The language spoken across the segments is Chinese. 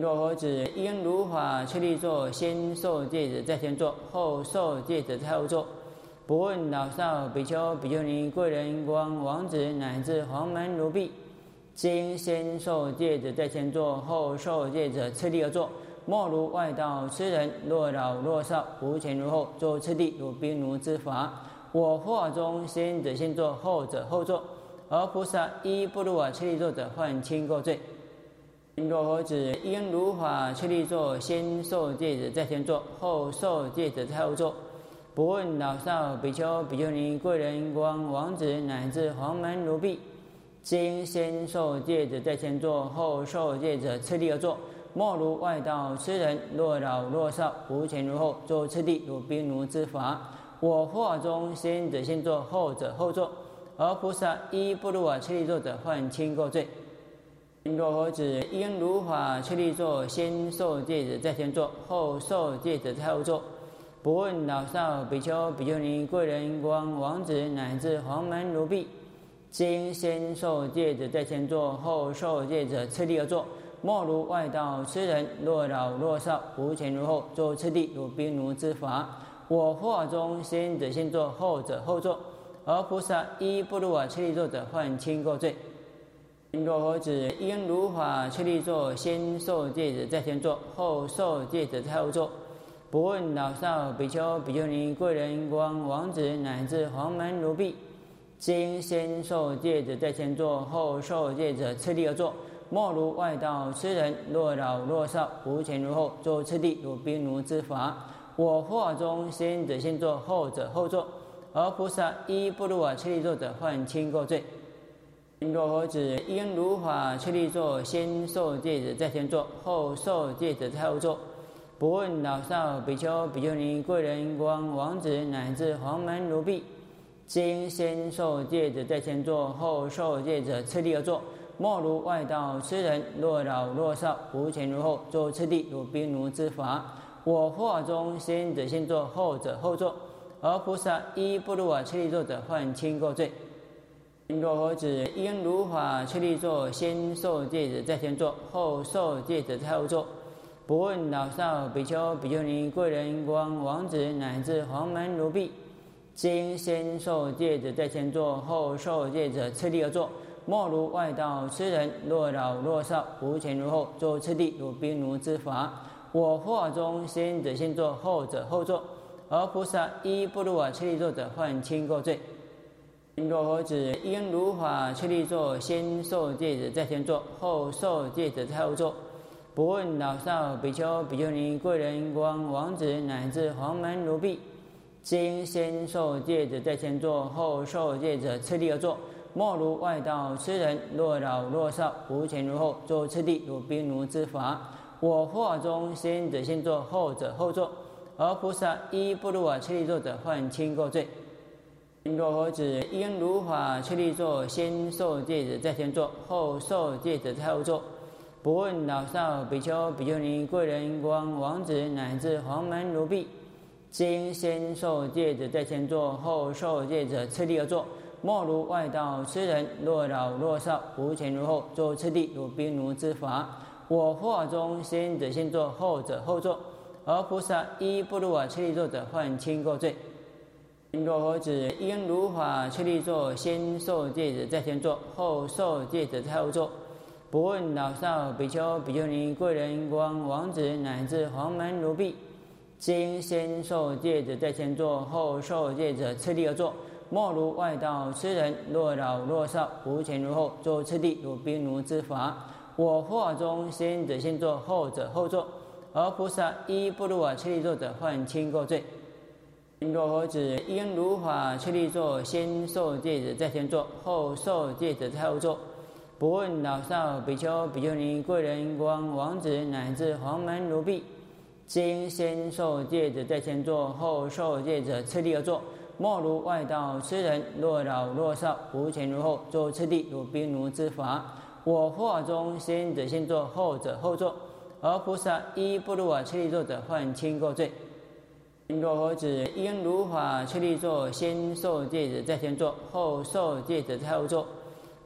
若何止？应如法确立座，先受戒者在前座，后受戒者在后座。不问老少、比丘、比丘尼、贵人、国王、王子，乃至黄门奴婢，今先受戒者在前座，后受戒者次第而坐。莫如外道痴人，若老若少，无前如后，坐次第如兵奴之法。我法中先者先坐，后者后坐。而菩萨依不如法确立座者，犯轻垢罪。若何止？应如法确立座，先受戒者在前座，后受戒者在后座。不问老少、比丘、比丘尼、贵人、国王、王子，乃至黄门奴婢，今先受戒者在前座，后受戒者次第而坐。莫如外道痴人，若老若少，无前如后，坐次第如兵奴之法。我法中先者先坐，后者后坐。而菩萨依不如法确立座者，犯轻垢罪。若何止？应如法确立座，先受戒者在前座，后受戒者在后座。不问老少、比丘、比丘尼、贵人、国王、王子，乃至黄门奴婢，今先受戒者在前座，后受戒者次第而坐。莫如外道痴人，若老若少，无前如后，坐次第如兵奴之法。我法中先者先坐，后者后坐。而菩萨依不如法确立座者，犯轻垢罪。若何止？应如法确立座，先受戒者在前座，后受戒者在后座。不问老少、比丘、比丘尼、贵人、国王、王子，乃至黄门奴婢，今先受戒者在前座，后受戒者次第而坐。莫如外道痴人，若老若少，无前如后，坐次第如兵奴之法。我法中先者先坐，后者后坐。而菩萨依不如法确立座者，犯轻垢罪。若何止？应如法确立座，先受戒者在前座，后受戒者在后座。不问老少、比丘、比丘尼、贵人、国王、王子，乃至黄门奴婢，今先受戒者在前座，后受戒者次第而坐。莫如外道痴人，若老若少，无前如后，坐次第如兵奴之法。我法中先者先坐，后者后坐。而菩萨依不如法确立座者，犯轻垢罪。若何止？应如法确立座，先受戒者在前座，后受戒者在后座。不问老少、比丘、比丘尼、贵人、国王、王子，乃至黄门奴婢，今先受戒者在前座，后受戒者次第而坐。莫如外道痴人，若老若少，无前如后，坐次第如兵奴之法。我法中先者先坐，后者后坐。而菩萨依不如法确立座者，犯轻垢罪。若何止？应如法确立座，先受戒者在前座，后受戒者在后座。不问老少、比丘、比丘尼、贵人、国王、王子，乃至黄门奴婢，今先受戒者在前座，后受戒者次第而坐。莫如外道痴人，若老若少，无前如后，坐次第如兵奴之法。我法中先者先坐，后者后坐。而菩萨依不如法确立座者，犯轻垢罪。若何止？应如法确立座，先受戒者在前座，后受戒者在后座。不问老少、比丘、比丘尼、贵人、国王、王子，乃至黄门奴婢，今先受戒者在前座，后受戒者次第而坐。莫如外道痴人，若老若少，无前如后，坐次第如兵奴之法。我法中先者先坐，后者后坐。而菩萨依不如法确立座者，犯轻垢罪。若何止？应如法确立座，先受戒者在前座，后受戒者在后座。不问老少、比丘、比丘尼、贵人、国王、王子，乃至黄门奴婢，今先受戒者在前座，后受戒者次第而坐。莫如外道痴人，若老若少，无前如后，坐次第如兵奴之法。我法中先者先坐，后者后坐。而菩萨依不如法确立座者，犯轻垢罪。若何止？应如法确立座，先受戒者在前座，后受戒者在后座。不问老少、比丘、比丘尼、贵人、国王、王子，乃至黄门奴婢，今先受戒者在前座，后受戒者次第而坐。莫如外道痴人，若老若少，无前如后，坐次第如兵奴之法。我法中先者先坐，后者后坐。而菩萨依不如法确立座者，犯轻垢罪。若何止？应如法确立座，先受戒者在前座，后受戒者在后座。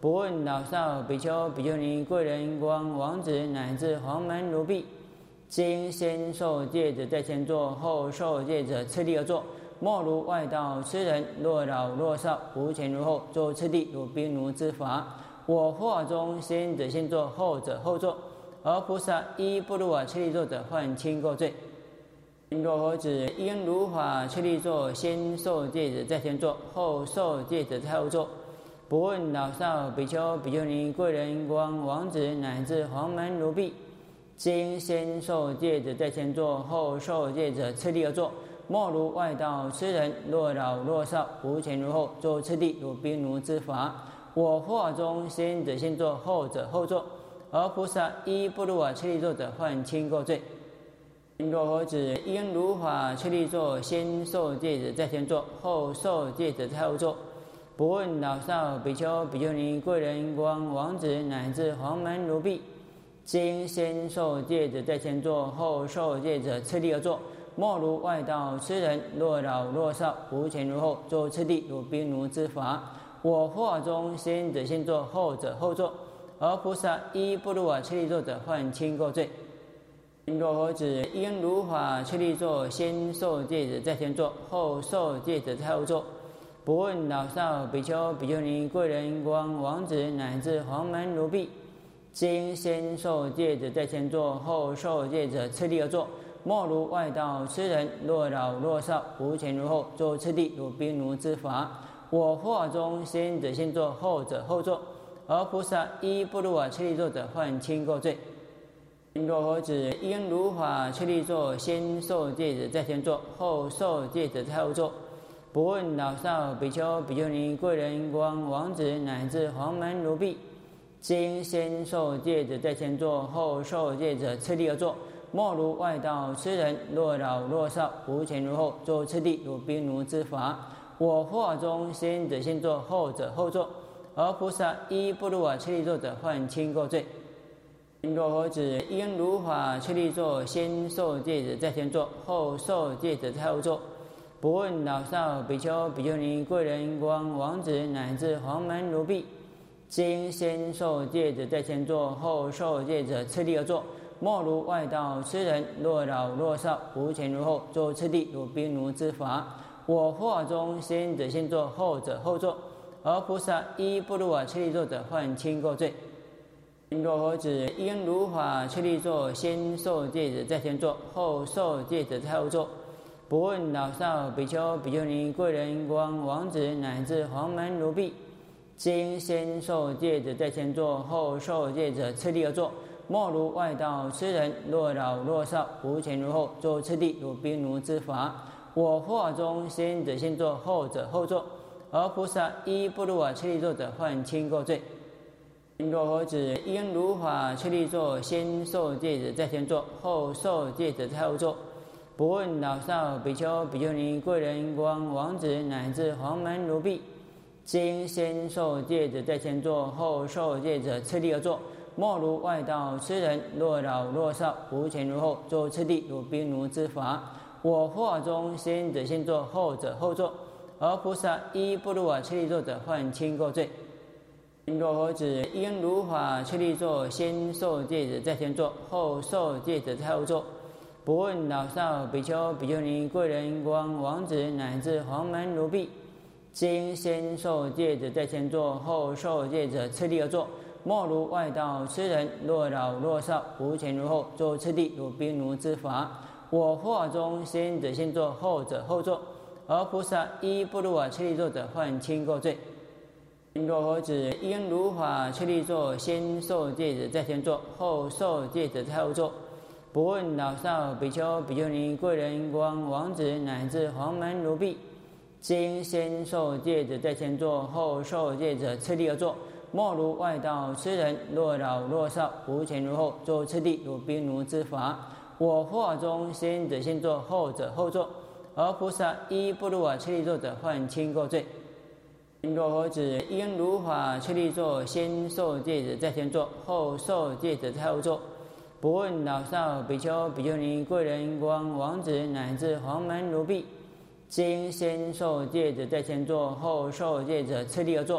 不问老少、比丘、比丘尼、贵人、光王子乃至黄门奴婢。今先受戒者在前座，后受戒者次第而坐。莫如外道痴人，若老若少，无前如后，坐次第如兵奴之法。我法中先者先坐，后者后坐。而菩萨依不如法次第坐者，犯轻垢罪。若何止应如法次第坐，先受戒者在前坐，后受戒者在后坐。不问老少、比丘、比丘尼、贵人、光王子乃至黄门奴婢。今先受戒者在前坐，后受戒者次第而坐。莫如外道痴人，若老若少，无前如后，坐次第如兵奴之法。我法中先者先坐，后者后坐。而菩萨依不如法次第坐者，犯轻垢罪。若何止应如法次第坐，先受戒者在前坐，后受戒者在后坐。不问老少、比丘、比丘尼、贵人、光王子乃至黄门奴婢。今先受戒者在前坐，后受戒者次第而坐。莫如外道痴人，若老若少，无前如后，坐次第如兵奴之法。我法中先者先坐，后者后坐。而菩萨依不如法次第坐者，犯轻垢罪。若何止应如法次第坐，先受戒者在前坐，后受戒者在后坐。不问老少、比丘、比丘尼、贵人、光王子乃至黄门奴婢。今先受戒者在前坐，后受戒者次第而坐。莫如外道痴人，若老若少，无前如后，坐次第如兵奴之法。我法中先者先坐，后者后坐。而菩萨依不如法次第坐者，犯轻垢罪。若何止应如法次第坐，先受戒者在前坐，后受戒者在后坐。不问老少、比丘、比丘尼、贵人、光王子乃至黄门奴婢。今先受戒者在前坐，后受戒者次第而坐。莫如外道痴人，若老若少，无前如后，坐次第如兵奴之法。我法中先者先坐，后者后坐。而菩萨依不如法次第坐者，犯轻垢罪。若何止应如法次第坐，先受戒者在前坐，后受戒者在后坐。不问老少、比丘、比丘尼、贵人、光王子乃至黄门奴婢。今先受戒者在前坐，后受戒者次第而坐。莫如外道痴人，若老若少，无前如后，坐次第如兵奴之法。我法中先者先坐，后者后坐。而菩萨依不如法次第坐者，犯轻垢罪。若何止应如法次第坐，先受戒者在前坐，后受戒者在后坐。不问老少、比丘、比丘尼、贵人、光王子乃至黄门奴婢。今先受戒者在前坐，后受戒者次第而坐。莫如外道痴人，若老若少，无前如后，坐次第如兵奴之法。我法中先者先坐，后者后坐。而菩萨依不如法次第坐者，犯轻垢罪。若何止应如法次第坐，先受戒者在前坐，后受戒者在后坐。不问老少、比丘、比丘尼、贵人、光王子乃至黄门奴婢。今先受戒者在前坐，后受戒者次第而坐。莫如外道痴人，若老若少，无前如后，坐次第如兵奴之法。我法中先者先坐，后者后坐。而菩萨依不如法次第坐者，犯轻垢罪。若何止应如法次第坐，先受戒者在前坐，后受戒者在后坐。不问老少、比丘、比丘尼、贵人、光王子乃至黄门奴婢。今先受戒者在前坐，后受戒者次第而坐。莫如外道痴人，若老若少，无前如后，坐次第如兵奴之法。我法中先者先坐，后者后坐。而菩萨依不如法次第坐者，犯轻垢罪。若何止应如法次第坐，先受戒者在前坐，后受戒者在后坐。不问老少、比丘、比丘尼、贵人、光王子乃至黄门奴婢。今先受戒者在前坐，后受戒者次第而坐。莫如外道痴人，若老若少，无前如后，坐次第如兵奴之法。我法中先者先坐，后者后坐。而菩萨依不如法次第坐者，犯轻垢罪。若何止应如法次第坐，先受戒者在前坐，后受戒者在后坐。不问老少、比丘、比丘尼、贵人、光王子乃至黄门奴婢。今先受戒者在前坐，后受戒者次第而坐。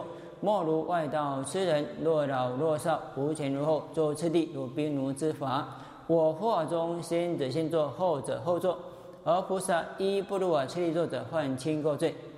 莫如外道痴人，若老若少，无前如后，作次第如兵奴之法。我佛法中，先者先作，后者后作。而菩萨依不如切力作者，犯轻垢罪。